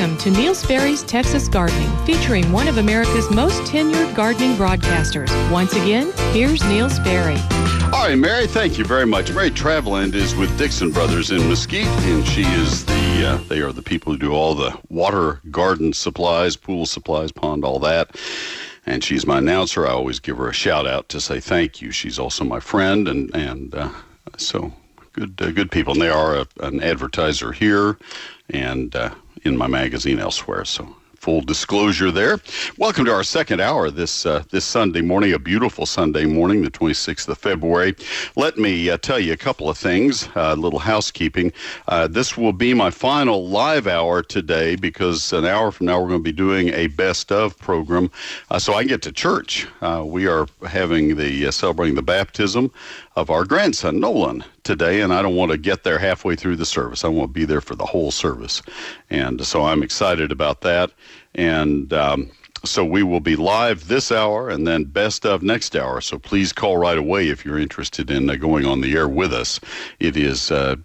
Welcome to Neil Sperry's Texas Gardening, featuring one of America's most tenured gardening broadcasters. Once again, here's Neil Sperry. All right, Mary, thank you very much. Mary Traveland is with Dixon Brothers in Mesquite, and she is they are the people who do all the water garden supplies, pool supplies, pond, all that. And she's my announcer. I always give her a shout out to say thank you. She's also my friend, and so good people. And they are an advertiser here and in my magazine elsewhere. So full disclosure there. Welcome to our second hour this Sunday morning, a beautiful Sunday morning, the 26th of February. Let me tell you a couple of things, a little housekeeping. This will be my final live hour today because an hour from now we're going to be doing a best of program. So I get to church. We are having celebrating the baptism of our grandson, Nolan, today, and I don't want to get there halfway through the service. I want to be there for the whole service. And so I'm excited about that. And so we will be live this hour and then best of next hour. So please call right away if you're interested in going on the air with us. It is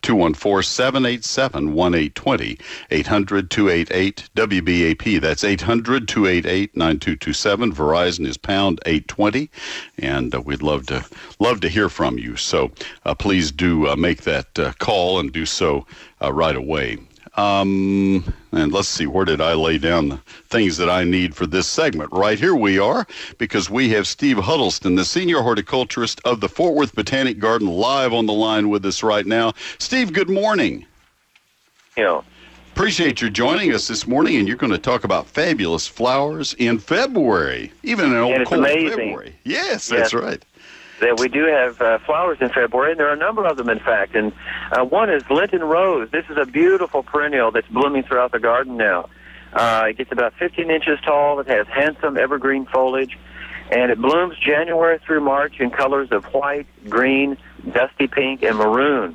214-787-1820, 800-288-WBAP. That's 800-288-9227. Verizon is pound 820, and we'd love to hear from you. So please do make that call and do so right away. And let's see, where did I lay down the things that I need for this segment? Right here we are, because we have Steve Huddleston, the senior horticulturist of the Fort Worth Botanic Garden, live on the line with us right now. Steve, good morning. Yeah. Appreciate you joining us this morning, and you're going to talk about fabulous flowers in February, even in old cold February. Yes, that's right. That we do have flowers in February, and there are a number of them, in fact. And one is Linton Rose. This is a beautiful perennial that's blooming throughout the garden now. It gets about 15 inches tall. It has handsome evergreen foliage, and it blooms January through March in colors of white, green, dusty pink, and maroon.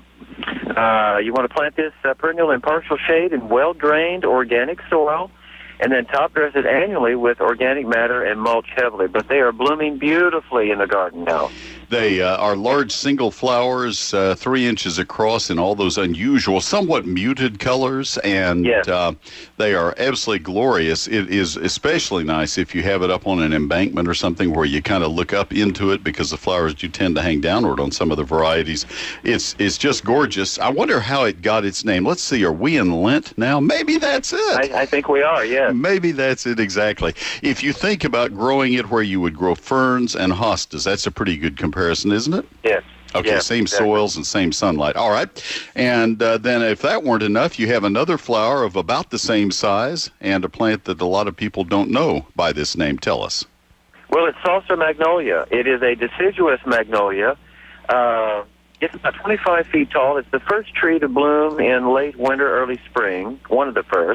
You want to plant this perennial in partial shade in well-drained organic soil, and then top dress it annually with organic matter and mulch heavily. But they are blooming beautifully in the garden now. They are large single flowers, 3 inches across, in all those unusual, somewhat muted colors, and they are absolutely glorious. It is especially nice if you have it up on an embankment or something where you kind of look up into it, because the flowers do tend to hang downward on some of the varieties. It's just gorgeous. I wonder how it got its name. Let's see, are we in Lent now? Maybe that's it. I think we are, yeah. Maybe that's it exactly. If you think about growing it where you would grow ferns and hostas, that's a pretty good comparison, isn't it? Yes. Okay, yes, same exactly. soils and same sunlight. All right. And then if that weren't enough, you have another flower of about the same size and a plant that a lot of people don't know by this name. Tell us. Well, it's Saucer Magnolia. It is a deciduous magnolia. It's about 25 feet tall. It's the first tree to bloom in late winter, early spring, one of the first.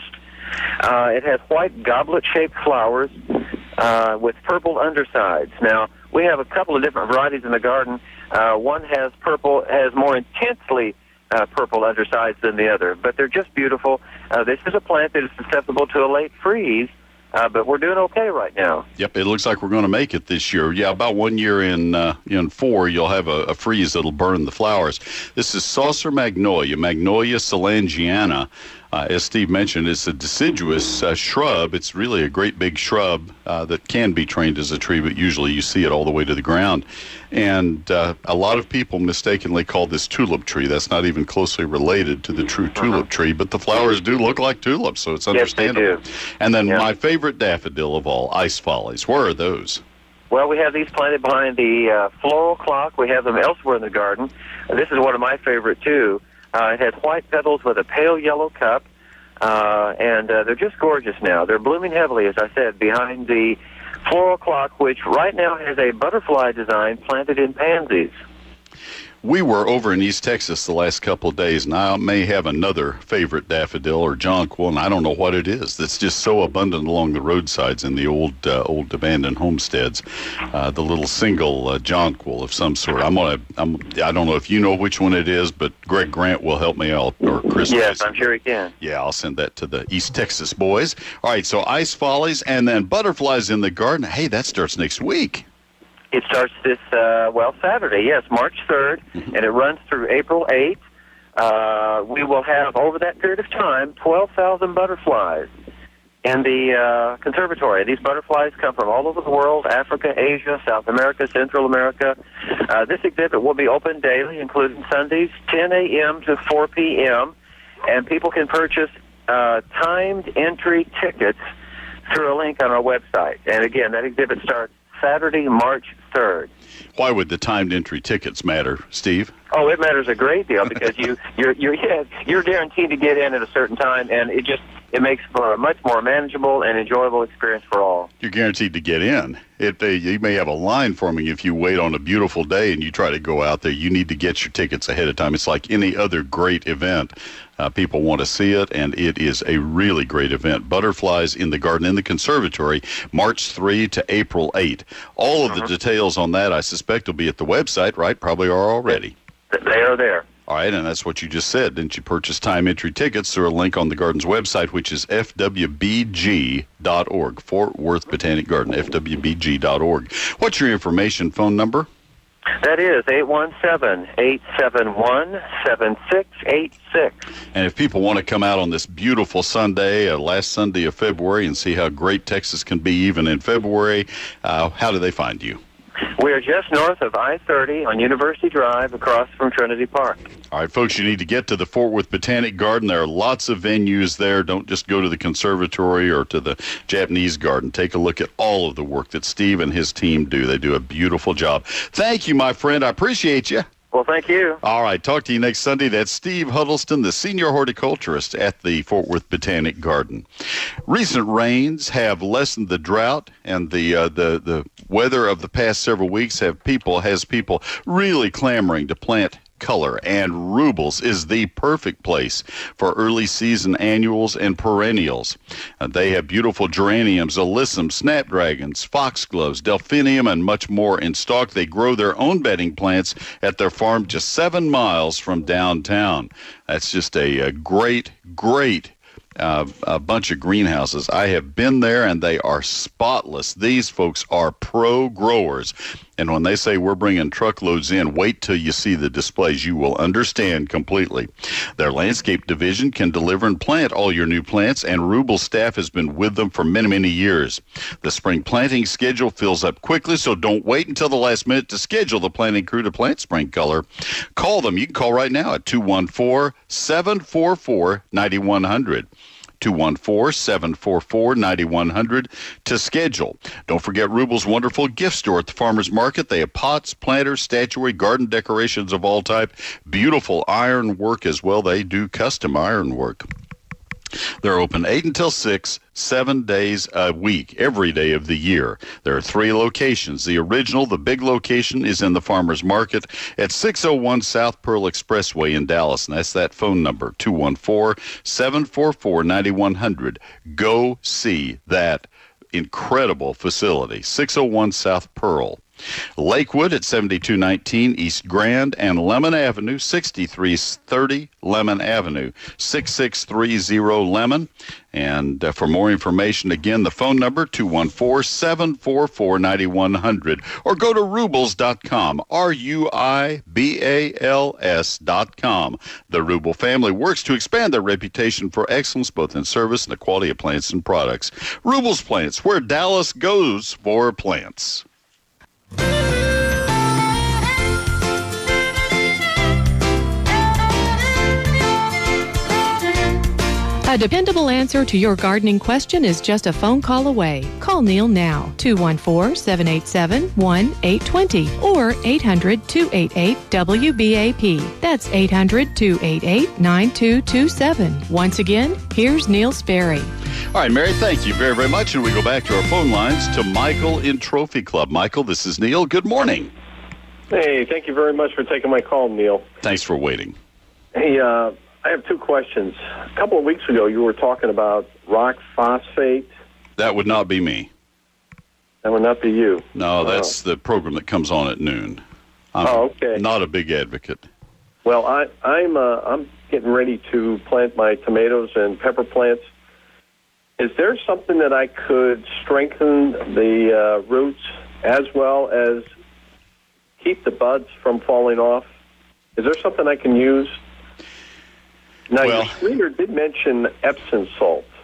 It has white goblet-shaped flowers with purple undersides. Now, we have a couple of different varieties in the garden. One has more intensely purple undersides than the other, but they're just beautiful. This is a plant that is susceptible to a late freeze, but we're doing okay right now. Yep, it looks like we're going to make it this year. Yeah, about 1 year in 4, you'll have a freeze that'll burn the flowers. This is Saucer Magnolia, Magnolia solangiana. As Steve mentioned, it's a deciduous shrub. It's really a great big shrub that can be trained as a tree, but usually you see it all the way to the ground. And a lot of people mistakenly call this tulip tree. That's not even closely related to the true tulip tree, but the flowers do look like tulips, so it's understandable. Yes, they do. And then my favorite daffodil of all, Ice Follies. Where are those? Well, we have these planted behind the floral clock. We have them elsewhere in the garden. This is one of my favorite, too. It has white petals with a pale yellow cup, and they're just gorgeous now. They're blooming heavily, as I said, behind the floral clock, which right now has a butterfly design planted in pansies. We were over in East Texas the last couple of days, and I may have another favorite daffodil or jonquil, and I don't know what it is. That's just so abundant along the roadsides in the old abandoned homesteads. The little single jonquil of some sort. I don't know if you know which one it is, but Greg Grant will help me out, or Chris. Yes, I'm sure he can. Yeah, I'll send that to the East Texas boys. All right, so Ice Follies and then Butterflies in the Garden. Hey, that starts next week. It starts this, Saturday, yes, March 3rd, and it runs through April 8th. We will have, over that period of time, 12,000 butterflies. in the conservatory. These butterflies come from all over the world: Africa, Asia, South America, Central America. This exhibit will be open daily, including Sundays, 10 a.m. to 4 p.m., and people can purchase timed entry tickets through a link on our website. And again, that exhibit starts Saturday, March 3rd. Why would the timed entry tickets matter, Steve? Oh, it matters a great deal because you're guaranteed to get in at a certain time, and it makes for a much more manageable and enjoyable experience for all. You're guaranteed to get in. You may have a line forming if you wait on a beautiful day and you try to go out there. You need to get your tickets ahead of time. It's like any other great event. People want to see it, and it is a really great event. Butterflies in the Garden in the Conservatory, March 3 to April 8. All of the details on that, I suspect, will be at the website, right? Probably are already. They are there. All right, and that's what you just said. Didn't you purchase time entry tickets through a link on the Garden's website, which is fwbg.org, Fort Worth Botanic Garden, fwbg.org. What's your information phone number? That is 817-871-7686. And if people want to come out on this beautiful Sunday, last Sunday of February, and see how great Texas can be even in February, how do they find you? We are just north of I-30 on University Drive across from Trinity Park. All right, folks, you need to get to the Fort Worth Botanic Garden. There are lots of venues there. Don't just go to the conservatory or to the Japanese garden. Take a look at all of the work that Steve and his team do. They do a beautiful job. Thank you, my friend. I appreciate you. Well, thank you. All right, talk to you next Sunday. That's Steve Huddleston, the senior horticulturist at the Fort Worth Botanic Garden. Recent rains have lessened the drought, and the weather of the past several weeks has people really clamoring to plant color, and Rubels is the perfect place for early season annuals and perennials. They have beautiful geraniums, alyssum, snapdragons, foxgloves, delphinium, and much more in stock. They grow their own bedding plants at their farm just 7 miles from downtown. That's just a great a bunch of greenhouses. I have been there, and they are spotless. These folks are pro growers. And when they say we're bringing truckloads in, wait till you see the displays. You will understand completely. Their landscape division can deliver and plant all your new plants, and Rubel staff has been with them for many, many years. The spring planting schedule fills up quickly, so don't wait until the last minute to schedule the planting crew to plant spring color. Call them. You can call right now at 214-744-9100. 214-744-9100 to schedule. Don't forget Rubel's wonderful gift store at the Farmers Market. They have pots, planters, statuary, garden decorations of all type, beautiful iron work as well. They do custom iron work. They're open 8 until 6, 7 days a week, every day of the year. There are 3 locations. The original, the big location, is in the Farmers Market at 601 South Pearl Expressway in Dallas, and that's that phone number, 214-744-9100. Go see that incredible facility, 601 South Pearl. Lakewood at 7219 East Grand and Lemon Avenue, 6330 Lemon Avenue, 6630 Lemon. And for more information, again, the phone number, 214-744-9100, or go to Rubels.com, RUIBALS.com. The Rubel family works to expand their reputation for excellence, both in service and the quality of plants and products. Rubel's Plants, where Dallas goes for plants. A dependable answer to your gardening question is just a phone call away. Call Neil now, 214-787-1820 or 800-288-WBAP. That's 800-288-9227. Once again, here's Neil Sperry. All right, Mary, thank you very, very much. And we go back to our phone lines to Michael in Trophy Club. Michael, this is Neil. Good morning. Hey, thank you very much for taking my call, Neil. Thanks for waiting. Hey, I have 2 questions. A couple of weeks ago, you were talking about rock phosphate. That would not be me. That would not be you. No, that's the program that comes on at noon. I'm okay. Not a big advocate. Well, I'm getting ready to plant my tomatoes and pepper plants. Is there something that I could strengthen the roots as well as keep the buds from falling off? Is there something I can use? Now, your screener did mention Epsom salt.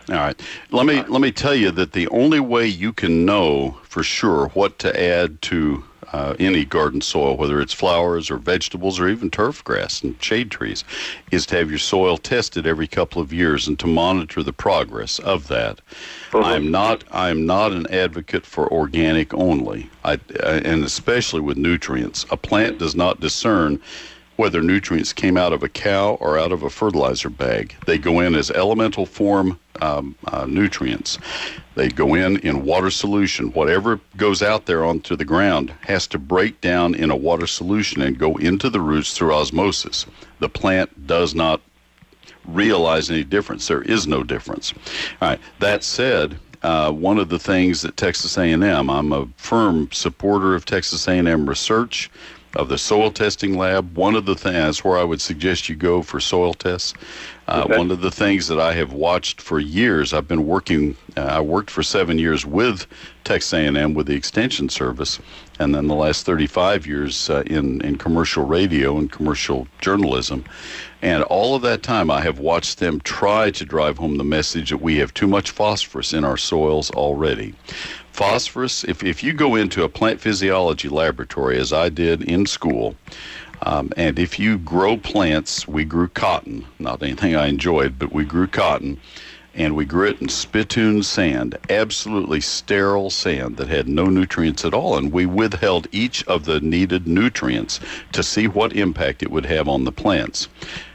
All right. Let me tell you that the only way you can know for sure what to add to any garden soil, whether it's flowers or vegetables or even turf grass and shade trees, is to have your soil tested every couple of years and to monitor the progress of that. I'm not an advocate for organic only, and especially with nutrients. A plant does not discern whether nutrients came out of a cow or out of a fertilizer bag. They go in as elemental form nutrients. They go in water solution. Whatever goes out there onto the ground has to break down in a water solution and go into the roots through osmosis. The plant does not realize any difference. There is no difference. All right. That said, one of the things that Texas A&M, I'm a firm supporter of Texas A&M research, of the soil testing lab. One of the things where I would suggest you go for soil tests. One of the things that I have watched for years, I've been working, I worked for 7 years with Texas A&M with the Extension Service, and then the last 35 years in commercial radio and commercial journalism. And all of that time, I have watched them try to drive home the message that we have too much phosphorus in our soils already. Phosphorus, if you go into a plant physiology laboratory, as I did in school, and if you grow plants, we grew cotton, not anything I enjoyed, but we grew cotton, and we grew it in spittoon sand, absolutely sterile sand that had no nutrients at all, and we withheld each of the needed nutrients to see what impact it would have on the plants.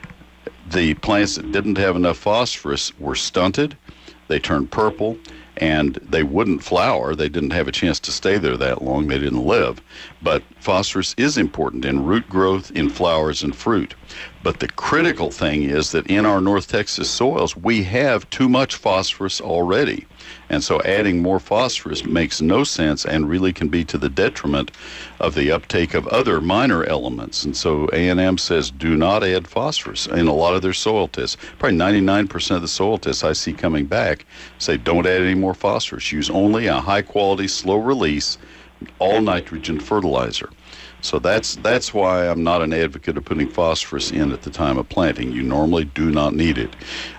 The plants that didn't have enough phosphorus were stunted, they turned purple, and they wouldn't flower. They didn't have a chance to stay there that long. They didn't live. But phosphorus is important in root growth, in flowers and fruit. But the critical thing is that in our North Texas soils, we have too much phosphorus already. And so adding more phosphorus makes no sense and really can be to the detriment of the uptake of other minor elements. And so A&M says do not add phosphorus in a lot of their soil tests. Probably 99% of the soil tests I see coming back say don't add any more phosphorus. Use only a high-quality, slow-release, all-nitrogen fertilizer. So that's why I'm not an advocate of putting phosphorus in at the time of planting. You normally do not need it.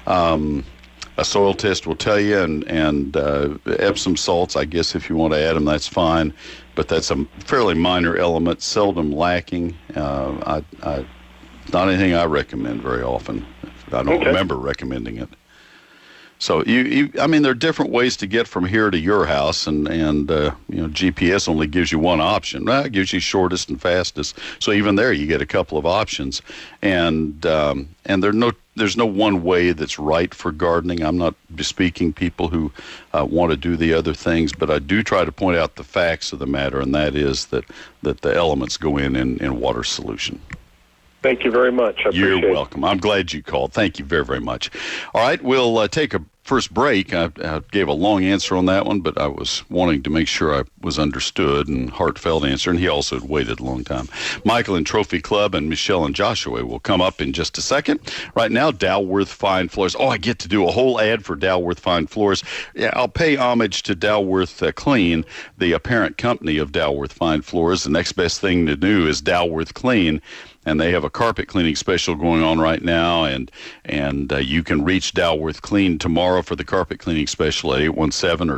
A soil test will tell you, and Epsom salts, I guess if you want to add them, that's fine. But that's a fairly minor element, seldom lacking. Not anything I recommend very often. I don't remember recommending it. So I mean, there are different ways to get from here to your house, and GPS only gives you one option. Well, it gives you shortest and fastest. So even there, you get a couple of options, and there's no one way that's right for gardening. I'm not bespeaking people who want to do the other things, but I do try to point out the facts of the matter, and that is that the elements go in water solution. Thank you very much. I appreciate it. You're welcome. I'm glad you called. Thank you very, very much. All right, we'll take a first break. I gave a long answer on that one, but I was wanting to make sure I was understood and heartfelt answer, and he also had waited a long time. Michael and Trophy Club and Michelle and Joshua will come up in just a second. Right now, Dalworth Fine Floors. Oh, I get to do a whole ad for Dalworth Fine Floors. Yeah, I'll pay homage to Dalworth Clean, the apparent company of Dalworth Fine Floors. The next best thing to do is Dalworth Clean. And they have a carpet cleaning special going on right now, and you can reach Dalworth Clean tomorrow for the carpet cleaning special at 817 or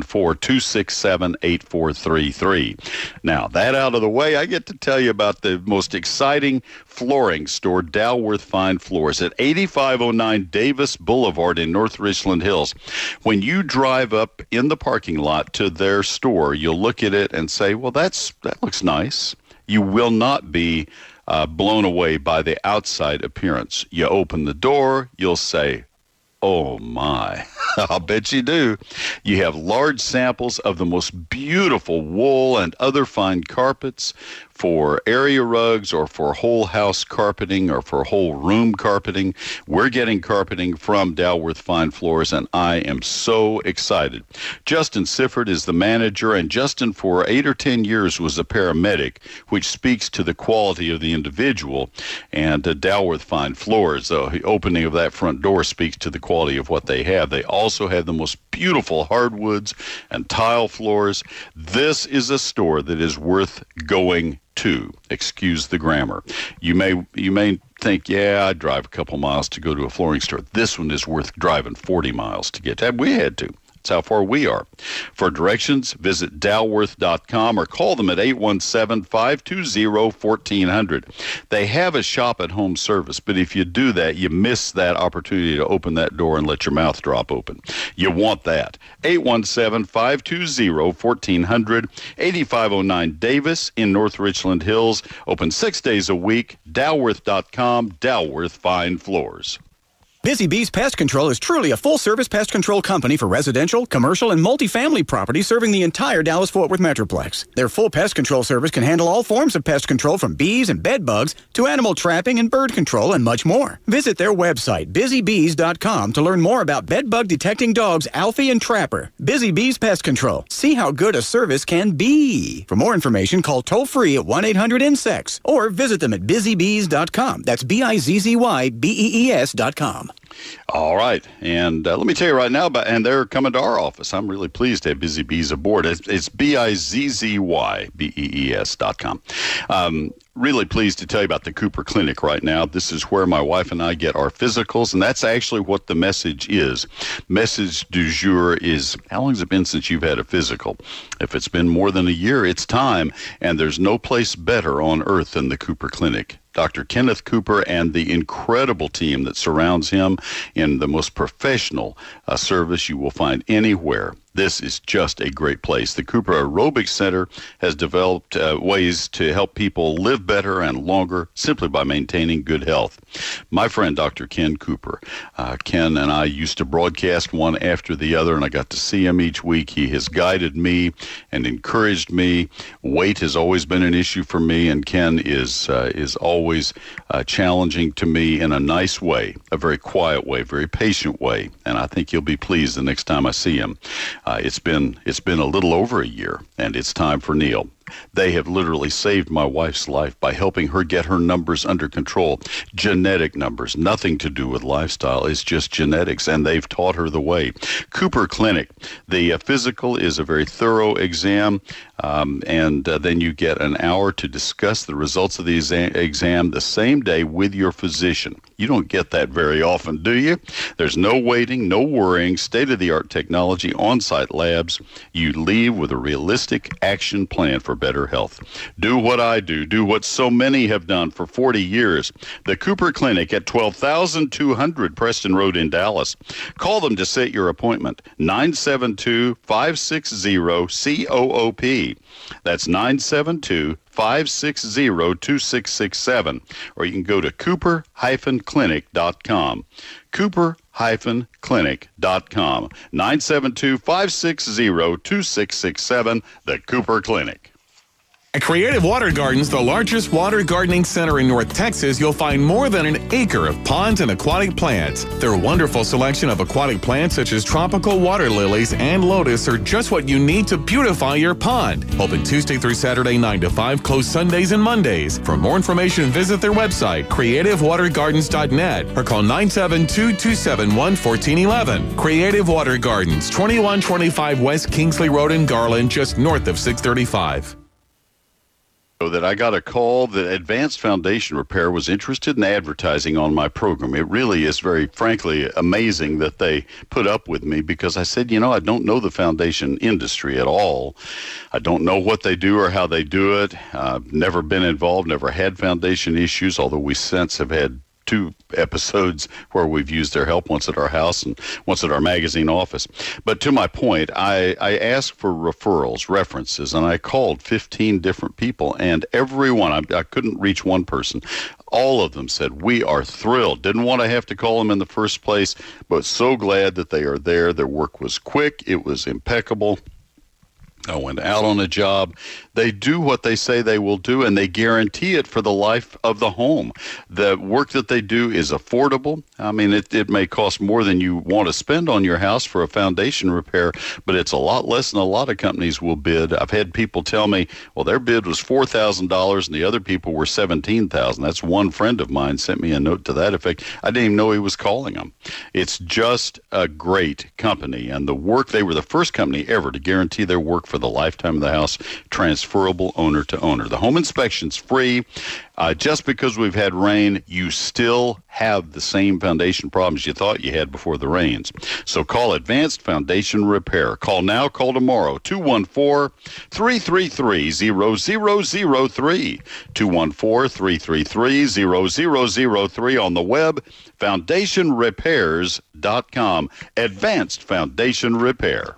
214-267-8433. Now, that out of the way, I get to tell you about the most exciting flooring store, Dalworth Fine Floors, at 8509 Davis Boulevard in North Richland Hills. When you drive up in the parking lot to their store, you'll look at it and say, well, that looks nice. You will not be blown away by the outside appearance. You open the door, you'll say, oh my, I'll bet you do. You have large samples of the most beautiful wool and other fine carpets for area rugs or for whole house carpeting or for whole room carpeting. We're getting carpeting from Dalworth Fine Floors, and I am so excited. Justin Sifford is the manager, and Justin for 8 or 10 years was a paramedic, which speaks to the quality of the individual. And Dalworth Fine Floors, the opening of that front door speaks to the quality of what they have. They also have the most beautiful hardwoods and tile floors. This is a store that is worth going to. Excuse the grammar. You may think, yeah, I'd drive a couple miles to go to a flooring store. This one is worth driving 40 miles to get to. We had to. That's how far we are. For directions, visit Dalworth.com or call them at 817-520-1400. They have a shop-at-home service, but if you do that, you miss that opportunity to open that door and let your mouth drop open. You want that. 817-520-1400, 8509 Davis in North Richland Hills. Open 6 days a week. Dalworth.com, Dalworth Fine Floors. Busy Bees Pest Control is truly a full-service pest control company for residential, commercial, and multifamily property serving the entire Dallas-Fort Worth Metroplex. Their full pest control service can handle all forms of pest control from bees and bed bugs to animal trapping and bird control and much more. Visit their website, busybees.com, to learn more about bed bug detecting dogs Alfie and Trapper. Busy Bees Pest Control. See how good a service can be. For more information, call toll-free at 1-800-INSECTS or visit them at busybees.com. That's BIZZYBEES.com. All right. And let me tell you right now, and they're coming to our office. I'm really pleased to have Busy Bees aboard. It's BIZZYBEES.com. Really pleased to tell you about the Cooper Clinic right now. This is where my wife and I get our physicals, and that's actually what the message is. Message du jour is, how long has it been since you've had a physical? If it's been more than a year, it's time, and there's no place better on earth than the Cooper Clinic. Dr. Kenneth Cooper and the incredible team that surrounds him in the most professional service you will find anywhere. This is just a great place. The Cooper Aerobics Center has developed ways to help people live better and longer simply by maintaining good health. My friend, Dr. Ken Cooper, Ken and I used to broadcast one after the other, and I got to see him each week. He has guided me and encouraged me. Weight has always been an issue for me, and Ken is always challenging to me in a nice way, a very quiet way, very patient way, and I think you'll be pleased the next time I see him. It's been a little over a year, and it's time for Neil. They have literally saved my wife's life by helping her get her numbers under control. Genetic numbers, nothing to do with lifestyle. It's just genetics, and they've taught her the way. Cooper Clinic, the physical is a very thorough exam, and then you get an hour to discuss the results of the exam the same day with your physician. You don't get that very often, do you? There's no waiting, no worrying, state-of-the-art technology, on-site labs. You leave with a realistic action plan for better health. Do what I do. Do what so many have done for 40 years. The Cooper Clinic at 12,200 Preston Road in Dallas. Call them to set your appointment. 972-560-COOP. That's 972-560-2667. Or you can go to Cooper-Clinic.com. Cooper-Clinic.com. 972-560-2667. The Cooper Clinic. At Creative Water Gardens, the largest water gardening center in North Texas, you'll find more than an acre of ponds and aquatic plants. Their wonderful selection of aquatic plants such as tropical water lilies and lotus are just what you need to beautify your pond. Open Tuesday through Saturday 9 to 5, closed Sundays and Mondays. For more information, visit their website, creativewatergardens.net, or call 972-271-1411. Creative Water Gardens, 2125 West Kingsley Road in Garland, just north of 635. That I got a call that Advanced Foundation Repair was interested in advertising on my program. It really is very, frankly, amazing that they put up with me because I said, I don't know the foundation industry at all. I don't know what they do or how they do it. I've never been involved, never had foundation issues, although we since have had 2 episodes where we've used their help, once at our house and once at our magazine office. But to my point, I asked for referrals, references, and I called 15 different people, and everyone, I couldn't reach one person. All of them said, we are thrilled. Didn't want to have to call them in the first place, but so glad that they are there. Their work was quick. It was impeccable. I went out on a job. They do what they say they will do, and they guarantee it for the life of the home. The work that they do is affordable. I mean, it may cost more than you want to spend on your house for a foundation repair, but it's a lot less than a lot of companies will bid. I've had people tell me, well, their bid was $4,000 and the other people were $17,000. That's one friend of mine sent me a note to that effect. I didn't even know he was calling them. It's just a great company, and the work, they were the first company ever to guarantee their work for the lifetime of the house, transferable owner to owner. The home inspection's free. Just because we've had rain, you still have the same foundation problems you thought you had before the rains. So call Advanced Foundation Repair. Call now, call tomorrow, 214-333-0003. 214-333-0003 on the web, foundationrepairs.com. Advanced Foundation Repair.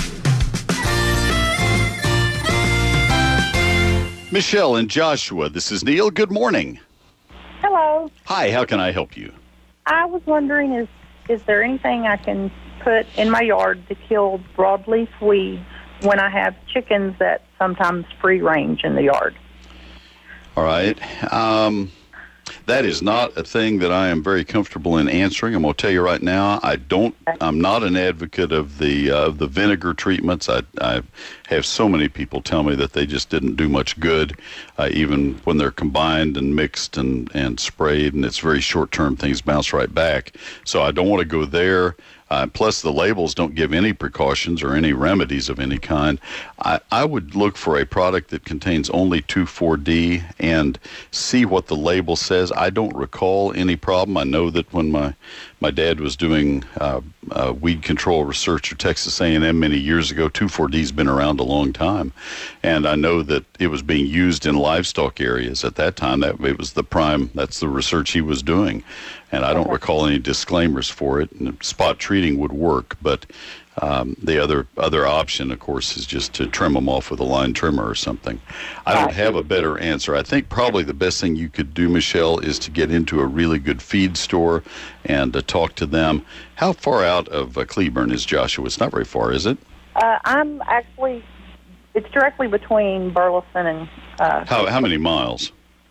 Michelle and Joshua, this is Neil. Good morning. Hello. Hi, how can I help you? I was wondering, is there anything I can put in my yard to kill broadleaf weeds when I have chickens that sometimes free range in the yard? All right. That is not a thing that I am very comfortable in answering. I'm going to tell you right now, I'm not an advocate of the vinegar treatments. I have so many people tell me that they just didn't do much good, even when they're combined and mixed and sprayed, and it's very short-term. Things bounce right back. So I don't want to go there. Plus, the labels don't give any precautions or any remedies of any kind. I would look for a product that contains only 2,4-D and see what the label says. I don't recall any problem. I know that when my dad was doing weed control research at Texas A&M many years ago, 2,4-D's been around a long time. And I know that it was being used in livestock areas at that time. It was that's the research he was doing. And I don't recall any disclaimers for it. And spot treating would work, but the other option, of course, is just to trim them off with a line trimmer or something. I don't have a better answer. I think probably the best thing you could do, Michelle, is to get into a really good feed store and talk to them. How far out of Cleburne is Joshua? It's not very far, is it? It's directly between Burleson and... How many miles?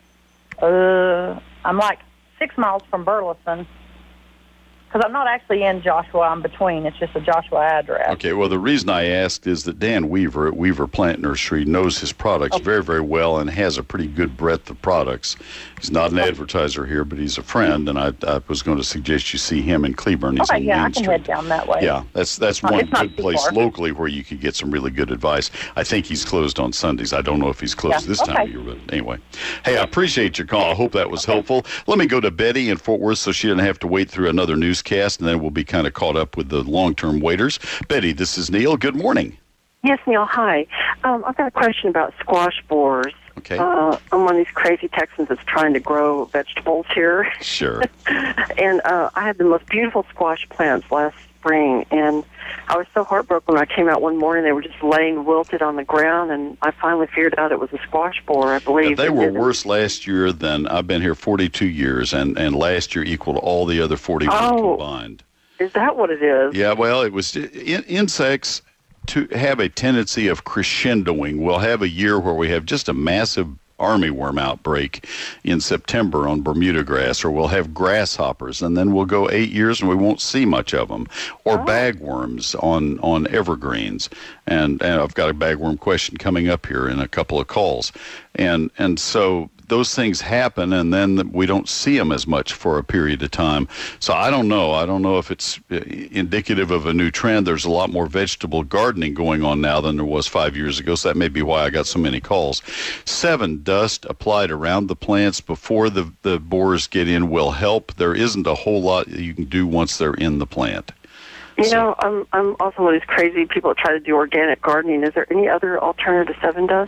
I'm like 6 miles from Burleson. Because I'm not actually in Joshua, I'm between. It's just a Joshua address. Okay, well, the reason I asked is that Dan Weaver at Weaver Plant Nursery knows his products very, very well and has a pretty good breadth of products. He's not an advertiser here, but he's a friend, and I was going to suggest you see him in Cleburne. He's on Main I can Street. Head down that way. Yeah, that's one good place locally where you could get some really good advice. I think he's closed on Sundays. I don't know if he's closed this time of year, but anyway. Hey, I appreciate your call. I hope that was helpful. Let me go to Betty in Fort Worth so she doesn't have to wait through another newscast, and then we'll be kind of caught up with the long-term waiters. Betty, this is Neil. Good morning. Yes, Neil. Hi. I've got a question about squash borers. Okay. I'm one of these crazy Texans that's trying to grow vegetables here. Sure. And I had the most beautiful squash plants last spring, and I was so heartbroken when I came out one morning. They were just laying wilted on the ground, and I finally figured out it was a squash borer, I believe. They were worse last year than I've been here 42 years, and last year equaled all the other 41 combined. Is that what it is? Yeah, well, it was insects to have a tendency of crescendoing. We'll have a year where we have just a massive armyworm outbreak in September on Bermuda grass, or we'll have grasshoppers, and then we'll go 8 years and we won't see much of them, or bagworms on evergreens. And I've got a bagworm question coming up here in a couple of calls. And so those things happen, and then we don't see them as much for a period of time. So I don't know. I don't know if it's indicative of a new trend. There's a lot more vegetable gardening going on now than there was 5 years ago, so that may be why I got so many calls. 7, dust applied around the plants before the borers get in will help. There isn't a whole lot you can do once they're in the plant. You know, I'm also one of these crazy people that try to do organic gardening. Is there any other alternative to 7 dust?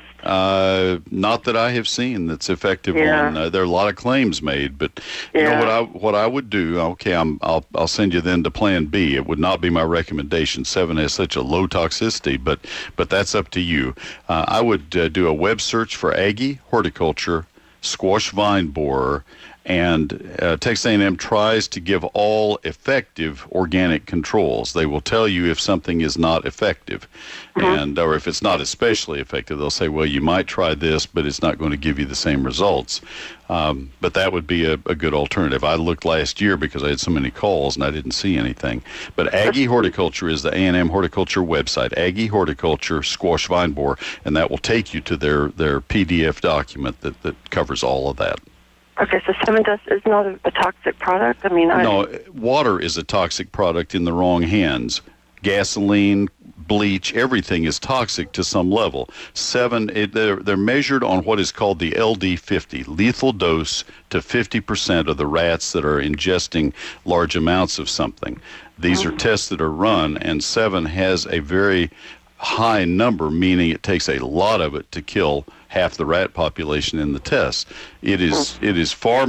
Not that I have seen that's effective on. There are a lot of claims made, but you know what I would do. Okay, I'll send you then to Plan B. It would not be my recommendation. 7 has such a low toxicity, but that's up to you. I would do a web search for Aggie Horticulture Squash Vine Borer. And Texas A&M tries to give all effective organic controls. They will tell you if something is not effective, or if it's not especially effective. They'll say, well, you might try this, but it's not going to give you the same results. But that would be a good alternative. I looked last year because I had so many calls and I didn't see anything. But Aggie Horticulture is the A&M Horticulture website, Aggie Horticulture Squash Vine Borer, and that will take you to their PDF document that covers all of that. Okay, so 7 dust is not a toxic product? I mean, no, water is a toxic product in the wrong hands. Gasoline, bleach, everything is toxic to some level. They're measured on what is called the LD50, lethal dose to 50% of the rats that are ingesting large amounts of something. These are tests that are run, and 7 has a very high number, meaning it takes a lot of it to kill half the rat population in the test. It is far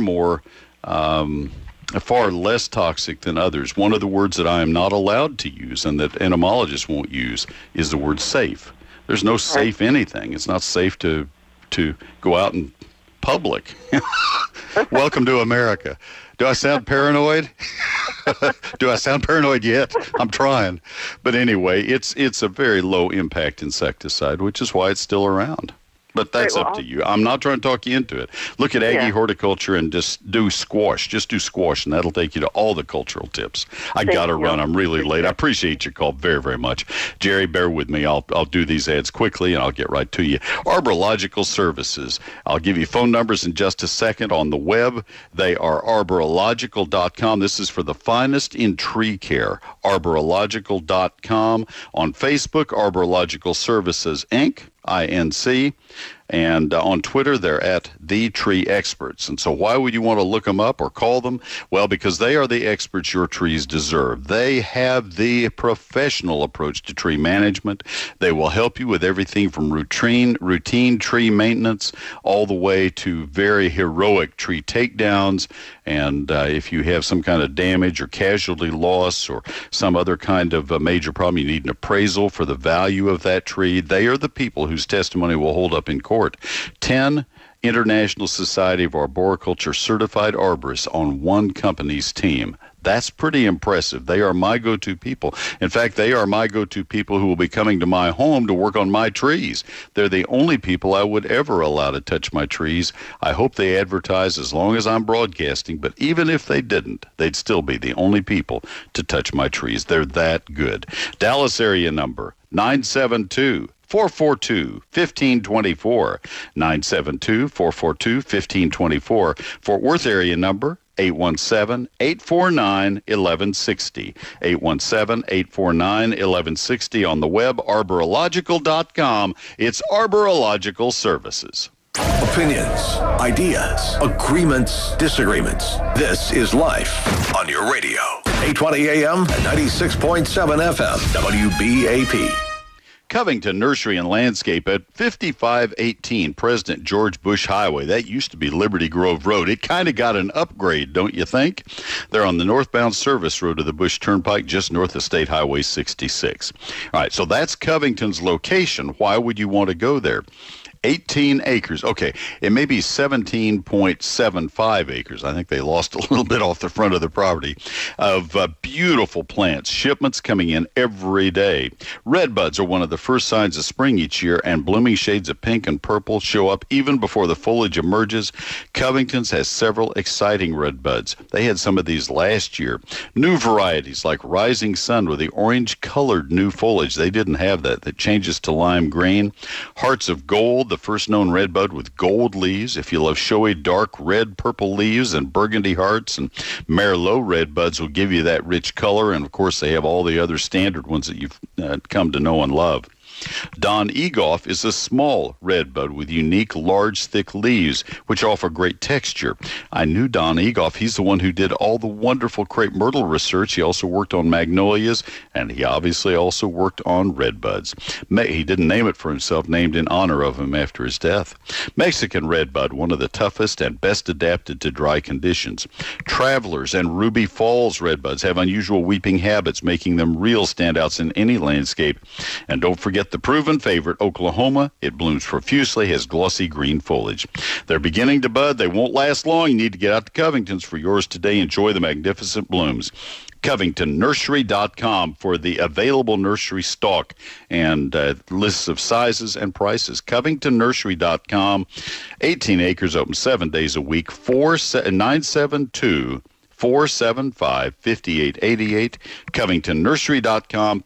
less toxic than others. One of the words that I am not allowed to use and that entomologists won't use is the word safe. There's no safe anything. It's not safe to go out in public. Welcome to America. Do I sound paranoid? Do I sound paranoid yet? I'm trying. But anyway, it's a very low impact insecticide, which is why it's still around. But that's up to you. I'm not trying to talk you into it. Look at Aggie Horticulture and just do squash. Just do squash, and that'll take you to all the cultural tips. I got to run. I'm really late. I appreciate your call very, very much. Jerry, bear with me. I'll do these ads quickly, and I'll get right to you. Arborological Services. I'll give you phone numbers in just a second. On the web, they are arborological.com. This is for the finest in tree care. Arborological.com. On Facebook, Arborological Services, Inc., INC, and on Twitter, they're at The Tree Experts. And so why would you want to look them up or call them? Well, because they are the experts your trees deserve. They have the professional approach to tree management. They will help you with everything from routine tree maintenance all the way to very heroic tree takedowns. And if you have some kind of damage or casualty loss or some other kind of major problem, you need an appraisal for the value of that tree. They are the people whose testimony will hold up in court. 10 International Society of Arboriculture certified arborists on one company's team. That's pretty impressive. They are my go-to people. In fact, they are my go-to people who will be coming to my home to work on my trees. They're the only people I would ever allow to touch my trees. I hope they advertise as long as I'm broadcasting, but even if they didn't, they'd still be the only people to touch my trees. They're that good. Dallas area number, 972-442-1524. 972-442-1524. Fort Worth area number, 817-849-1160. 817-849-1160 on the web, arborological.com. It's Arborological Services. Opinions, ideas, agreements, disagreements. This is life on your radio. 820 AM and 96.7 FM, WBAP. Covington Nursery and Landscape at 5518 President George Bush Highway. That used to be Liberty Grove Road. It kind of got an upgrade, don't you think? They're on the northbound service road to the Bush Turnpike, just north of State Highway 66. All right, so that's Covington's location. Why would you want to go there? 18 acres. Okay, it may be 17.75 acres. I think they lost a little bit off the front of the property of beautiful plants. Shipments coming in every day. Redbuds are one of the first signs of spring each year, and blooming shades of pink and purple show up even before the foliage emerges. Covington's has several exciting redbuds. They had some of these last year. New varieties like Rising Sun with the orange-colored new foliage. They didn't have that. That changes to lime green. Hearts of Gold, the first known redbud with gold leaves. If you love showy dark red, purple leaves and burgundy hearts, and Merlot redbuds will give you that rich color. And of course, they have all the other standard ones that you've come to know and love. Don Egoff is a small redbud with unique, large, thick leaves, which offer great texture. I knew Don Egoff. He's the one who did all the wonderful crepe myrtle research. He also worked on magnolias, and he obviously also worked on redbuds. He didn't name it for himself, named in honor of him after his death. Mexican redbud, one of the toughest and best adapted to dry conditions. Travelers and Ruby Falls redbuds have unusual weeping habits, making them real standouts in any landscape. And don't forget the proven favorite, Oklahoma. It blooms profusely, has glossy green foliage. They're beginning to bud. They won't last long. You need to get out to Covington's for yours today. Enjoy the magnificent blooms. CovingtonNursery.com for the available nursery stock and lists of sizes and prices. CovingtonNursery.com. 18 acres, open 7 days a week. 972 475-5888. CovingtonNursery.com,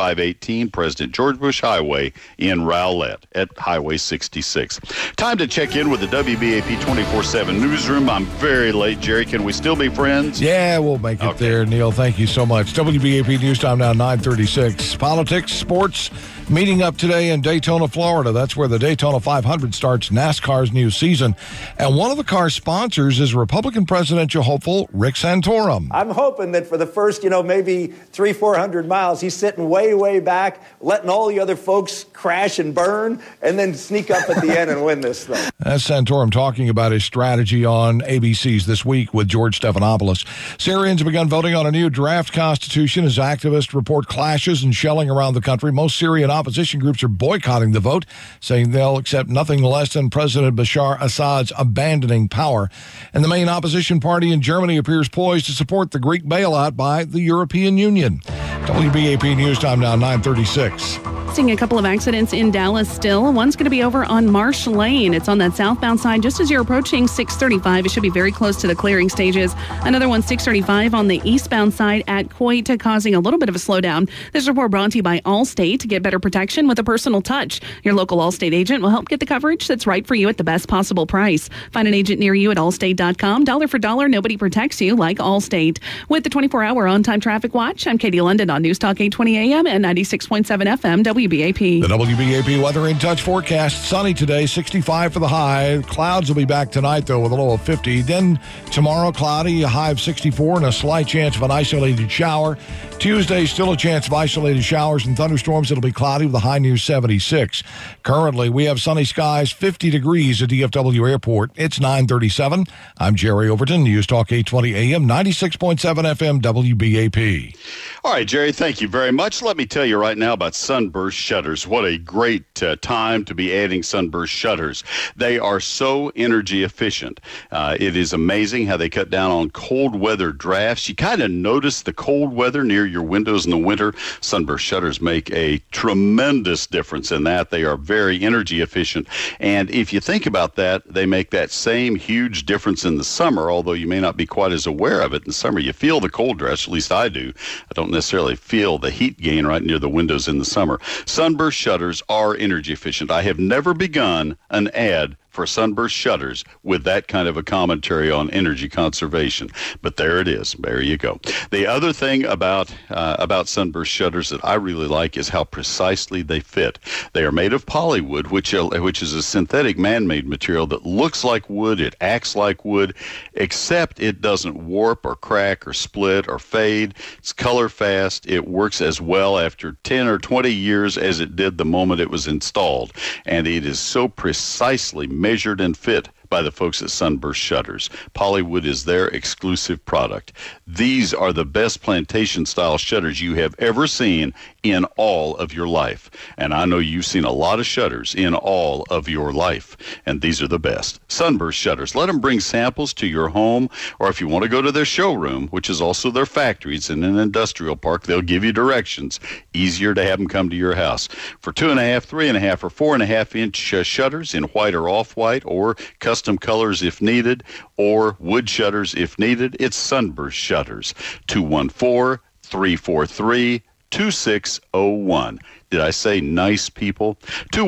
5518 President George Bush Highway in Rowlett at Highway 66. Time to check in with the WBAP 24/7 newsroom. I'm very late, Jerry. Can we still be friends? Yeah, we'll make it there, Neil. Thank you so much. WBAP News Time now, 9:36. Politics, sports, meeting up today in Daytona, Florida. That's where the Daytona 500 starts NASCAR's new season. And one of the car's sponsors is Republican presidential hopeful Rick Santorum. I'm hoping that for the first, maybe 300-400 miles, he's sitting way, way back, letting all the other folks crash and burn, and then sneak up at the end and win this thing. That's Santorum talking about his strategy on ABC's This Week with George Stephanopoulos. Syrians have begun voting on a new draft constitution as activists report clashes and shelling around the country. Most Syrian opposition groups are boycotting the vote, saying they'll accept nothing less than President Bashar Assad's abandoning power. And the main opposition party in Germany appears poised to support the Greek bailout by the European Union. WBAP News Time now, 9:36. Seeing a couple of accidents in Dallas still. One's going to be over on Marsh Lane. It's on that southbound side just as you're approaching 635. It should be very close to the clearing stages. Another one, 635 on the eastbound side at Coit, causing a little bit of a slowdown. This report brought to you by Allstate. To get better protection with a personal touch, your local Allstate agent will help get the coverage that's right for you at the best possible price. Find an agent near you at allstate.com. Dollar for dollar, nobody protects you like Allstate. With the 24-hour on-time traffic watch, I'm Katie London on News Talk 820 AM and 96.7 FM WBAP. The WBAP Weather in Touch forecast. Sunny today, 65 for the high. Clouds will be back tonight, though, with a low of 50. Then tomorrow, cloudy, a high of 64 and a slight chance of an isolated shower. Tuesday, still a chance of isolated showers and thunderstorms. It'll be cloudy with a high near 76. Currently, we have sunny skies, 50 degrees at DFW Airport. It's 9:37. I'm Jerry Overton, News Talk 820 AM, 96.7 FM WBAP. All right, Jerry, thank you very much. Let me tell you right now about Sunburst Shutters. What a great time to be adding Sunburst Shutters. They are so energy efficient. It is amazing how they cut down on cold weather drafts. You kind of notice the cold weather near your windows in the winter. Sunburst Shutters make a tremendous difference in that. They are very energy efficient. And if you think about that, they make that same huge difference in the summer, although you may not be quite as aware of it. In the summer, you feel the cold drafts, at least I do. I don't necessarily feel the heat gain right near the windows in the summer. Sunburst Shutters are energy efficient. I have never begun an ad for Sunburst Shutters with that kind of a commentary on energy conservation. But there it is. There you go. The other thing about Sunburst Shutters that I really like is how precisely they fit. They are made of polywood, which is a synthetic man-made material that looks like wood, it acts like wood, except it doesn't warp or crack or split or fade. It's color fast. It works as well after 10 or 20 years as it did the moment it was installed. And it is so precisely measured and fit by the folks at Sunburst Shutters. Polywood is their exclusive product. These are the best plantation-style shutters you have ever seen in all of your life. And I know you've seen a lot of shutters in all of your life, and these are the best. Sunburst Shutters. Let them bring samples to your home, or if you want to go to their showroom, which is also their factories in an industrial park, they'll give you directions. Easier to have them come to your house. For 2.5, 3.5, or 4.5-inch shutters in white or off-white, or custom colors if needed, or wood shutters if needed, it's Sunburst Shutters. 214-343-2601. Did I say nice people?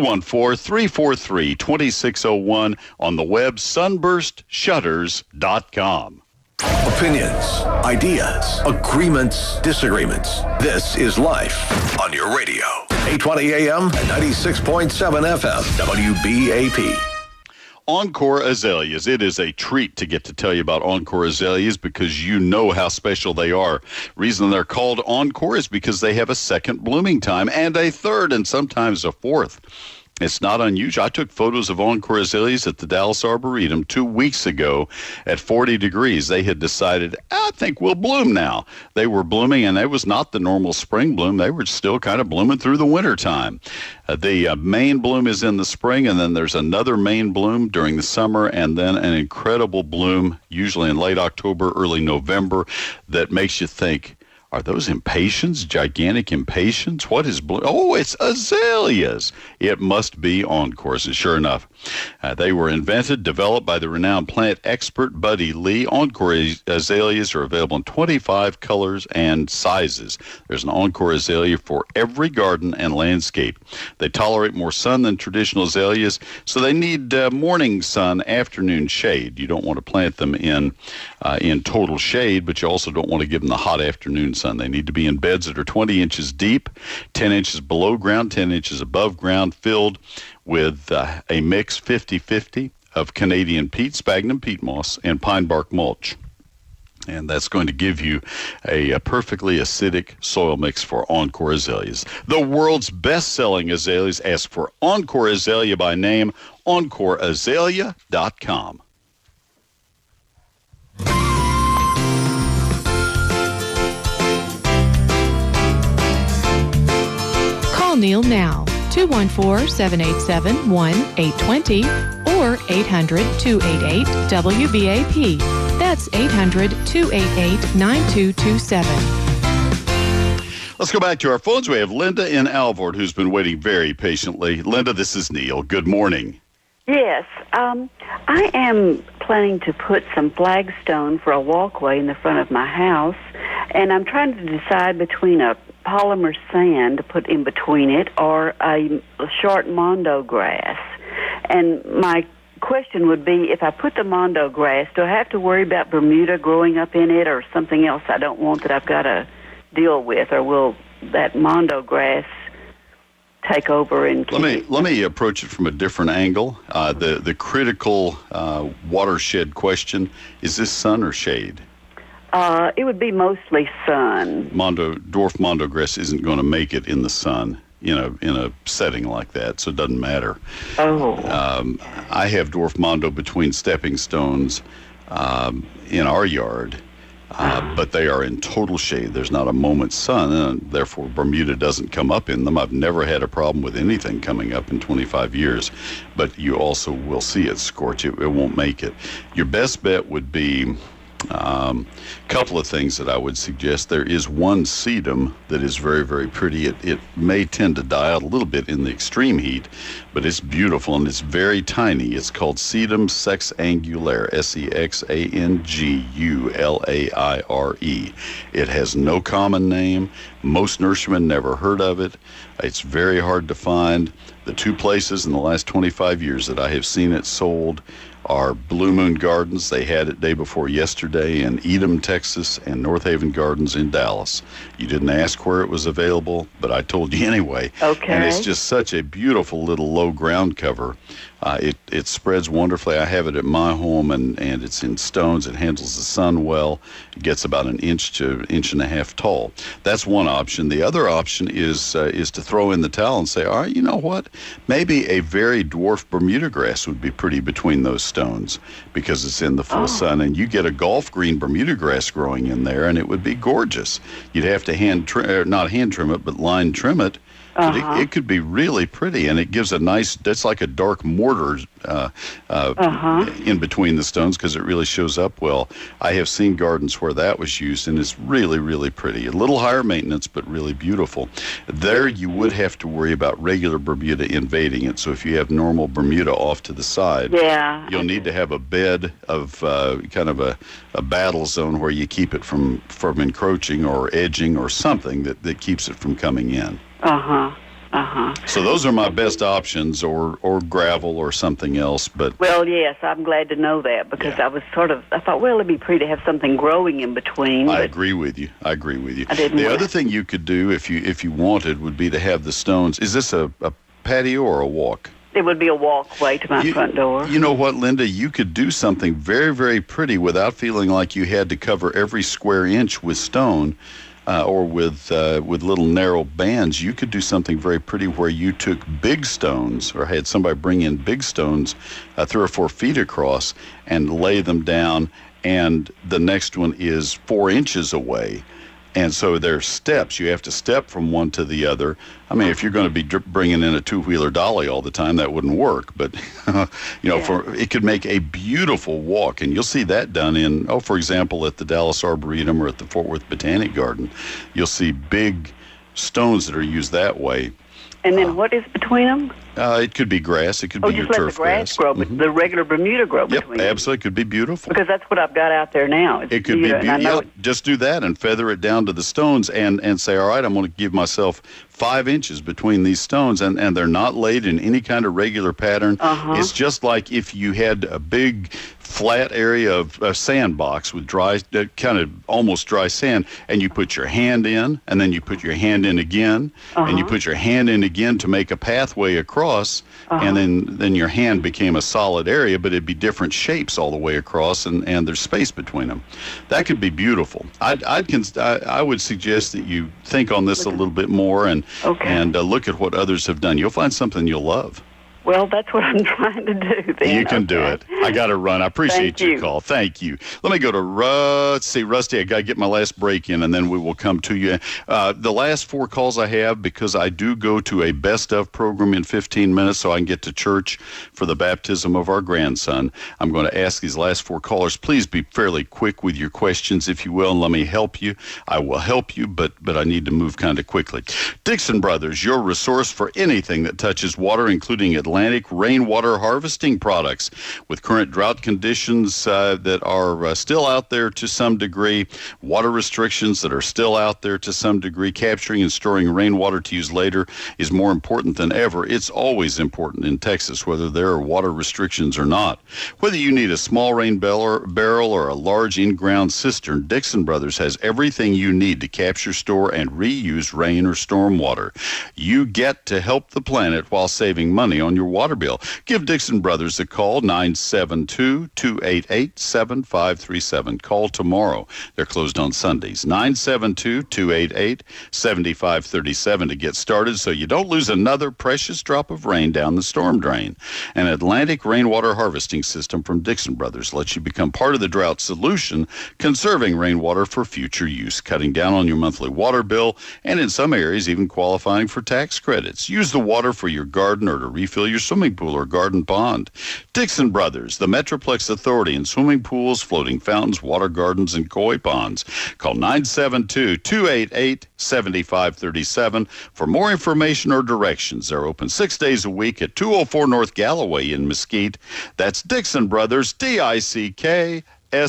214-343-2601 on the web, sunburstshutters.com. Opinions, ideas, agreements, disagreements. This is Life on your radio. 820 AM and 96.7 FM, WBAP. Encore Azaleas. It is a treat to get to tell you about Encore Azaleas because you know how special they are. Reason they're called Encore is because they have a second blooming time and a third and sometimes a fourth. It's not unusual. I took photos of Encore Azaleas at the Dallas Arboretum 2 weeks ago at 40 degrees. They had decided, I think we'll bloom now. They were blooming, and it was not the normal spring bloom. They were still kind of blooming through the wintertime. The main bloom is in the spring, and then there's another main bloom during the summer, and then an incredible bloom, usually in late October, early November, that makes you think, are those impatiens, gigantic impatiens? What is blue? Oh, it's azaleas. It must be Encore. And sure enough, They were invented, developed by the renowned plant expert Buddy Lee. Encore azaleas are available in 25 colors and sizes. There's an Encore azalea for every garden and landscape. They tolerate more sun than traditional azaleas, so they need morning sun, afternoon shade. You don't want to plant them in total shade, but you also don't want to give them the hot afternoon sun. They need to be in beds that are 20 inches deep, 10 inches below ground, 10 inches above ground, filled with a mix 50-50 of Canadian peat, sphagnum peat moss, and pine bark mulch. And that's going to give you a perfectly acidic soil mix for Encore azaleas. The world's best-selling azaleas. Ask for Encore azalea by name, EncoreAzalea.com. Call Neil now, 214-787-1820 or 800-288-WBAP. That's 800-288-9227. Let's go back to our phones. We have Linda in Alvord, who's been waiting very patiently. Linda, this is Neil. Good morning. Yes. I am planning to put some flagstone for a walkway in the front of my house, and I'm trying to decide between a polymer sand to put in between it or a short mondo grass. And my question would be, if I put the mondo grass, do I have to worry about Bermuda growing up in it or something else I don't want that I've got to deal with, or will that mondo grass take over and let me approach it from a different angle. The critical watershed question: is this sun or shade? It would be mostly sun. Dwarf mondo grass isn't going to make it in the sun, in a setting like that, so it doesn't matter. I have dwarf mondo between stepping stones in our yard. But they are in total shade. There's not a moment's sun, and therefore Bermuda doesn't come up in them. I've never had a problem with anything coming up in 25 years, but you also will see it scorch. It won't make it. Your best bet would be a couple of things that I would suggest. There is one sedum that is very, very pretty. It may tend to die out a little bit in the extreme heat, but it's beautiful, and it's very tiny. It's called Sedum sexangulaire, Sexangulaire. It has no common name. Most nurserymen never heard of it. It's very hard to find. The two places in the last 25 years that I have seen it sold are Blue Moon Gardens. They had it day before yesterday in Edom, Texas, and North Haven Gardens in Dallas. You didn't ask where it was available, but I told you anyway. Okay. And it's just such a beautiful little low ground cover. It spreads wonderfully. I have it at my home, and it's in stones. It handles the sun well. It gets about an inch to inch and a half tall. That's one option. The other option is to throw in the towel and say, all right, you know what? Maybe a very dwarf Bermuda grass would be pretty between those stones because it's in the full sun, and you get a golf green Bermuda grass growing in there, and it would be gorgeous. You'd have to not hand trim it, but line trim it. It could be really pretty, and it gives a nice, that's like a dark mortar in between the stones because it really shows up well. I have seen gardens where that was used, and it's really, really pretty. A little higher maintenance, but really beautiful. There you would have to worry about regular Bermuda invading it, so if you have normal Bermuda off to the side, you'll need to have a bed of kind of a battle zone where you keep it from encroaching or edging or something that keeps it from coming in. So those are my best options, or gravel or something else. But well, yes, I'm glad to know that because I thought, well, it'd be pretty to have something growing in between. I agree with you. The other thing you could do if you wanted would be to have the stones. Is this a patio or a walk? It would be a walkway to my front door. You know what, Linda? You could do something very, very pretty without feeling like you had to cover every square inch with stone. Or with little narrow bands. You could do something very pretty where you took big stones or had somebody bring in big stones 3 or 4 feet across and lay them down, and the next one is 4 inches away. And so there's steps. You have to step from one to the other. I mean, if you're going to be bringing in a 2-wheeler dolly all the time, that wouldn't work. But, it could make a beautiful walk. And you'll see that done for example, at the Dallas Arboretum or at the Fort Worth Botanic Garden. You'll see big stones that are used that way. And then what is between them? It could be grass. It could be your just let turf the grass grow, but the regular Bermuda grow between. Yep, absolutely. It could be beautiful. Because that's what I've got out there now. It could be beautiful. Just do that and feather it down to the stones and say, all right, I'm going to give myself 5 inches between these stones, and they're not laid in any kind of regular pattern. It's just like if you had a big flat area of a sandbox with dry, kind of almost dry sand, and you put your hand in, and then you put your hand in again, and you put your hand in again to make a pathway across, and then your hand became a solid area, but it'd be different shapes all the way across, and there's space between them. That could be beautiful. I would suggest that you think on this a little bit more and look at what others have done. You'll find something you'll love. Well, that's what I'm trying to do then. You can do it. I got to run. I appreciate your call. Thank you. Let me go to Rusty. I got to get my last break in, and then we will come to you. The last 4 calls I have, because I do go to a best of program in 15 minutes so I can get to church for the baptism of our grandson. I'm going to ask these last 4 callers, please be fairly quick with your questions, if you will, and let me help you. I will help you, but I need to move kind of quickly. Dixon Brothers, your resource for anything that touches water, including Atlantic rainwater harvesting products. With current drought conditions that are still out there to some degree, water restrictions that are still out there to some degree, capturing and storing rainwater to use later is more important than ever. It's always important in Texas, whether there are water restrictions or not. Whether you need a small rain barrel or a large in-ground cistern, Dixon Brothers has everything you need to capture, store, and reuse rain or storm water. You get to help the planet while saving money on your water bill. Give Dixon Brothers a call, 972-288-7537. Call tomorrow. They're closed on Sundays. 972-288-7537 to get started so you don't lose another precious drop of rain down the storm drain. An Atlantic rainwater harvesting system from Dixon Brothers lets you become part of the drought solution, conserving rainwater for future use, cutting down on your monthly water bill, and in some areas even qualifying for tax credits. Use the water for your garden or to refill your swimming pool or garden pond. Dixon Brothers, the Metroplex authority in swimming pools, floating fountains, water gardens, and koi ponds. Call 972-288-7537 for more information or directions. They're open 6 days a week at 204 North Galloway in Mesquite. That's Dixon Brothers, DICKSON.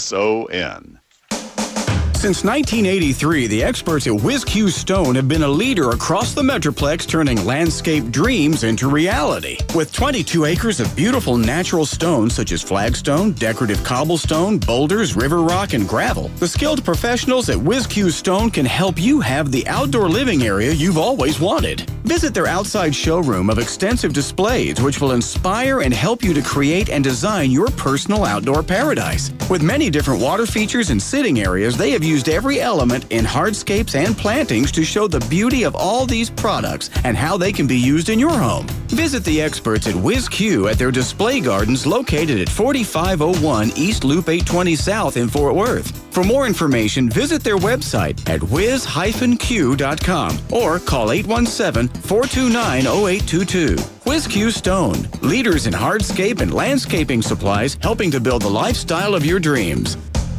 Since 1983, the experts at WizQ Stone have been a leader across the Metroplex, turning landscape dreams into reality. With 22 acres of beautiful natural stones such as flagstone, decorative cobblestone, boulders, river rock, and gravel, the skilled professionals at WizQ Stone can help you have the outdoor living area you've always wanted. Visit their outside showroom of extensive displays, which will inspire and help you to create and design your personal outdoor paradise. With many different water features and sitting areas, they have used every element in hardscapes and plantings to show the beauty of all these products and how they can be used in your home. Visit the experts at WizQ at their display gardens located at 4501 East Loop 820 South in Fort Worth. For more information, visit their website at wiz-q.com or call 817-429-0822. WizQ Stone, leaders in hardscape and landscaping supplies, helping to build the lifestyle of your dreams.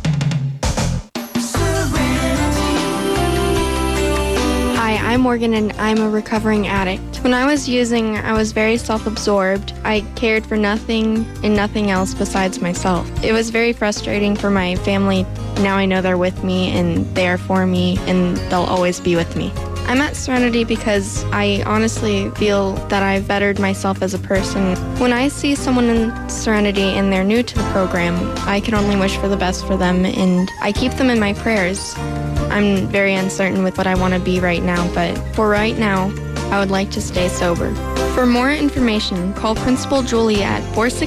Hi, I'm Morgan and I'm a recovering addict. When I was using, I was very self-absorbed. I cared for nothing and nothing else besides myself. It was very frustrating for my family. Now I know they're with me and they are for me and they'll always be with me. I'm at Serenity because I honestly feel that I've bettered myself as a person. When I see someone in Serenity and they're new to the program, I can only wish for the best for them and I keep them in my prayers. I'm very uncertain with what I want to be right now, but for right now, I would like to stay sober. For more information, call Principal Julie at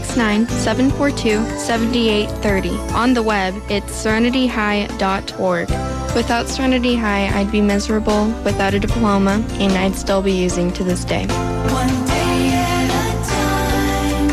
469-742-7830. On the web, it's serenityhigh.org. Without Serenity High, I'd be miserable without a diploma, and I'd still be using to this day. One day at a time,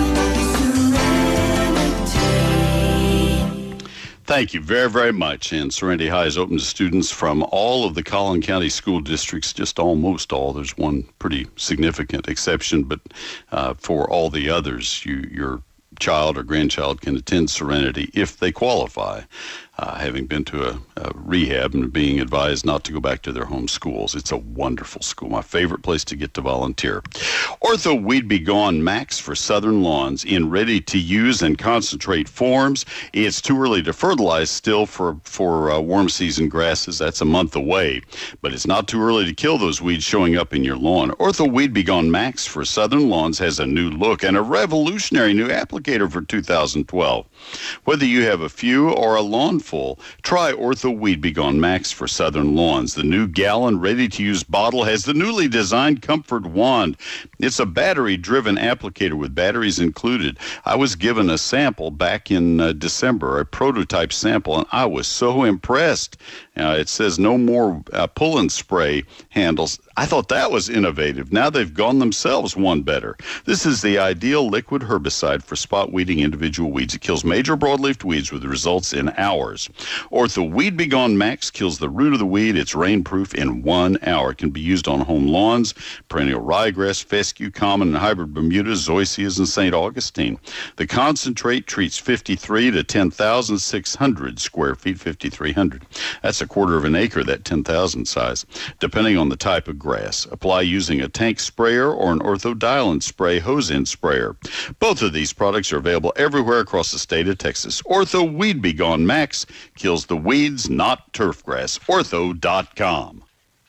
Serenity. Thank you very, very much. And Serenity High is open to students from all of the Collin County school districts, just almost all. There's one pretty significant exception, but for all the others, your child or grandchild can attend Serenity if they qualify. having been to a rehab and being advised not to go back to their home schools. It's a wonderful school. My favorite place to get to volunteer. Ortho Weed Be Gone Max for southern lawns in ready-to-use and concentrate forms. It's too early to fertilize still for warm season grasses. That's a month away. But it's not too early to kill those weeds showing up in your lawn. Ortho Weed Be Gone Max for southern lawns has a new look and a revolutionary new applicator for 2012. Whether you have a few or a lawn full, try Ortho Weed Be Gone Max for southern lawns. The new gallon ready-to-use bottle has the newly designed Comfort Wand. It's a battery-driven applicator with batteries included. I was given a sample back in December, a prototype sample, and I was so impressed. It says no more pull-and-spray handles. I thought that was innovative. Now they've gone themselves one better. This is the ideal liquid herbicide for spot weeding individual weeds. It kills major broadleaf weeds with results in hours. Ortho Weed Be Gone Max kills the root of the weed. It's rainproof in 1 hour. It can be used on home lawns, perennial ryegrass, fescue, common and hybrid Bermudas, zoysias, and St. Augustine. The concentrate treats 53 to 10,600 square feet, 5,300. That's a quarter of an acre, that 10,000 size, depending on the type of grass. Apply using a tank sprayer or an orthodilin spray hose-in sprayer. Both of these products are available everywhere across the state of Texas. Ortho Weed Be Gone Max kills the weeds, not turf grass. Ortho.com.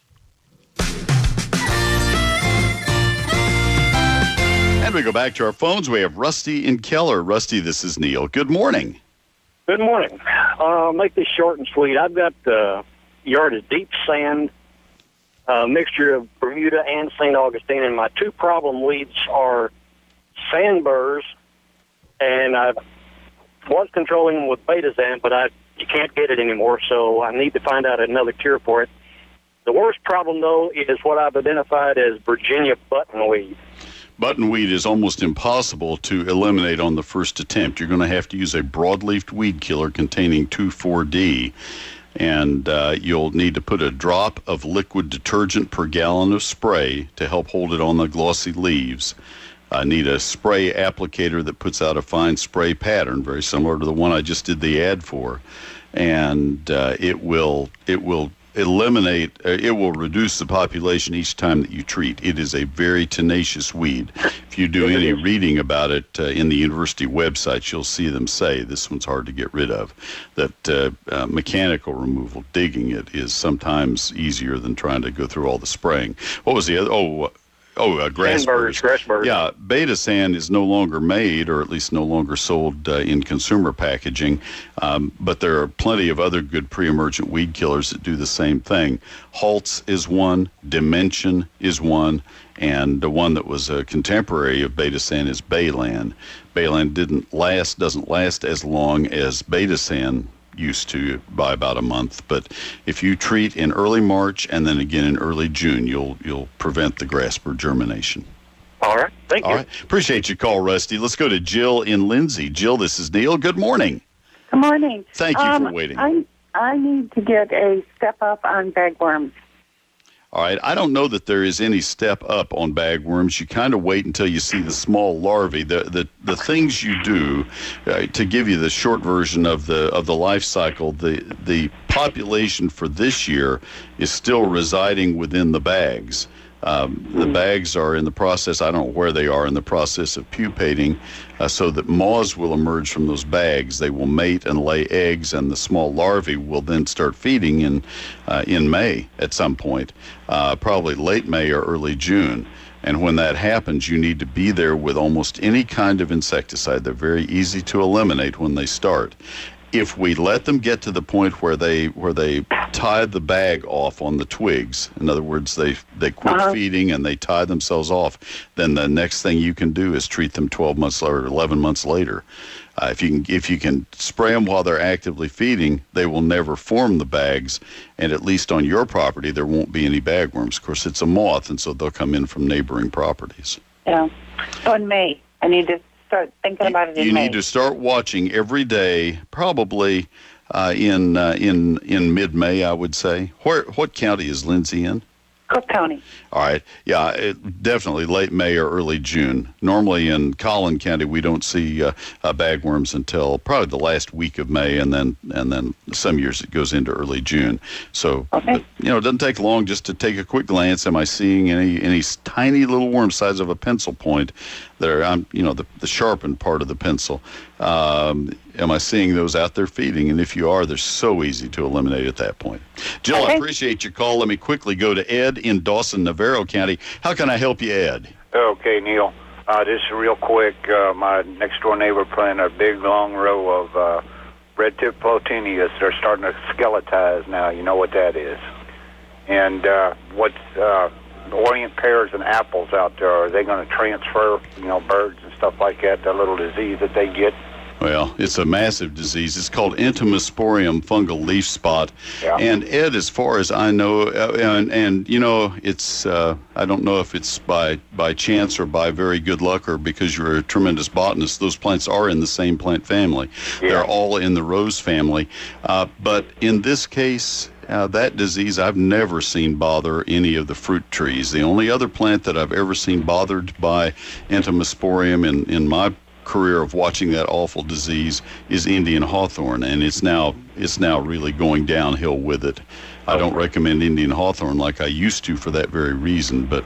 And we go back to our phones. We have Rusty in Keller. Rusty, this is Neil. Good morning. Good morning. I'll make this short and sweet. I've got yard of deep sand, mixture of Bermuda and St. Augustine, and my two problem weeds are sand burrs, and I was controlling them with Betazan, but you can't get it anymore, so I need to find out another cure for it. The worst problem, though, is what I've identified as Virginia buttonweed. Buttonweed is almost impossible to eliminate on the first attempt. You're going to have to use a broadleaf weed killer containing 2,4-D, and you'll need to put a drop of liquid detergent per gallon of spray to help hold it on the glossy leaves. Need a spray applicator that puts out a fine spray pattern, very similar to the one I just did the ad for, and it will eliminate, it will reduce the population each time that you treat. It is a very tenacious weed. If you do any reading about it in the university websites, you'll see them say this one's hard to get rid of. That mechanical removal, digging it, is sometimes easier than trying to go through all the spraying. What was the other? Grass burrs. Yeah, Betazan is no longer made, or at least no longer sold in consumer packaging, but there are plenty of other good pre-emergent weed killers that do the same thing. Haltz is one, Dimension is one, and the one that was a contemporary of Betazan is Baylan. Baylan doesn't last as long as Betazan used to, by about a month, but if you treat in early March and then again in early June, you'll prevent the grass burr germination. All right, thank you. All right, appreciate your call, Rusty. Let's go to Jill in Lindsay. Jill, this is Neil. Good morning. Good morning. Thank you for waiting. I need to get a step up on bagworms. All right, I don't know that there is any step up on bagworms. You kind of wait until you see the small larvae. The things you do, to give you the short version of the life cycle, the population for this year is still residing within the bags. The bags are in the process, I don't know where they are in the process of pupating, so that moths will emerge from those bags. They will mate and lay eggs, and the small larvae will then start feeding in May at some point, probably late May or early June. And when that happens, you need to be there with almost any kind of insecticide. They're very easy to eliminate when they start. If we let them get to the point where they tie the bag off on the twigs, in other words, they quit feeding and they tie themselves off, then the next thing you can do is treat them 12 months or 11 months later. If you can spray them while they're actively feeding, they will never form the bags, and at least on your property there won't be any bagworms. Of course, it's a moth, and so they'll come in from neighboring properties. Yeah. So in May, I need to start thinking about it in May. You need to start watching every day, probably in mid-May, I would say. What county is Lindsay in? Cook County. All right. Yeah, definitely late May or early June. Normally in Collin County, we don't see bagworms until probably the last week of May, and then some years it goes into early June. So, it doesn't take long just to take a quick glance. Am I seeing any tiny little worm size of a pencil point that are, the sharpened part of the pencil? Am I seeing those out there feeding? And if you are, they're so easy to eliminate at that point. Jill, I appreciate your call. Let me quickly go to Ed in Dawson, Navarro County. How can I help you, Ed? Okay, Neil. Just real quick, my next-door neighbor planted a big, long row of red-tip plotinias. They're starting to skeletize now. You know what that is. And what's Orient pears and apples out there, are they going to transfer, birds and stuff like that, that little disease that they get? Well, it's a massive disease. It's called Entomosporium fungal leaf spot. Yeah. And Ed, as far as I know, it's I don't know if it's by chance or by very good luck or because you're a tremendous botanist. Those plants are in the same plant family. Yeah. They're all in the rose family. But in this case, that disease I've never seen bother any of the fruit trees. The only other plant that I've ever seen bothered by Entomosporium in my career of watching that awful disease is Indian hawthorn, and it's now really going downhill with it. I don't recommend Indian hawthorn like I used to for that very reason, but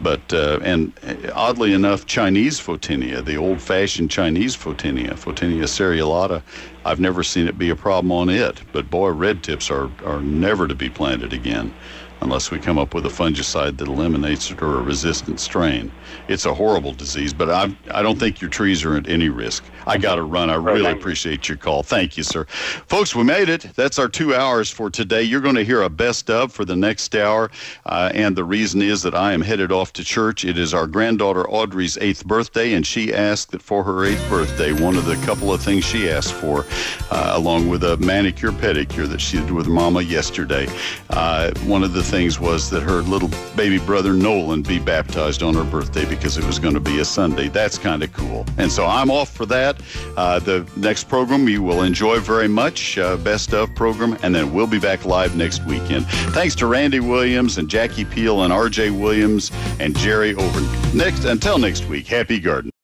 oddly enough, Chinese Photinia, the old-fashioned Chinese Photinia seriolata, I've never seen it be a problem on it. But boy, red tips are never to be planted again unless we come up with a fungicide that eliminates it or a resistant strain. It's a horrible disease, but I don't think your trees are at any risk. I got to run. I really appreciate your call. Thank you, sir. Folks, we made it. That's our 2 hours for today. You're going to hear a best of for the next hour, and the reason is that I am headed off to church. It is our granddaughter Audrey's 8th birthday, and she asked that for her 8th birthday, one of the couple of things she asked for, along with a manicure pedicure that she did with Mama yesterday, one of the things was that her little baby brother Nolan be baptized on her birthday because it was going to be a Sunday. That's kind of cool. And so I'm off for that. The next program you will enjoy very much, Best Of program, and then we'll be back live next weekend. Thanks to Randy Williams and Jackie Peel and R.J. Williams and Jerry Over. Until next week, happy gardening.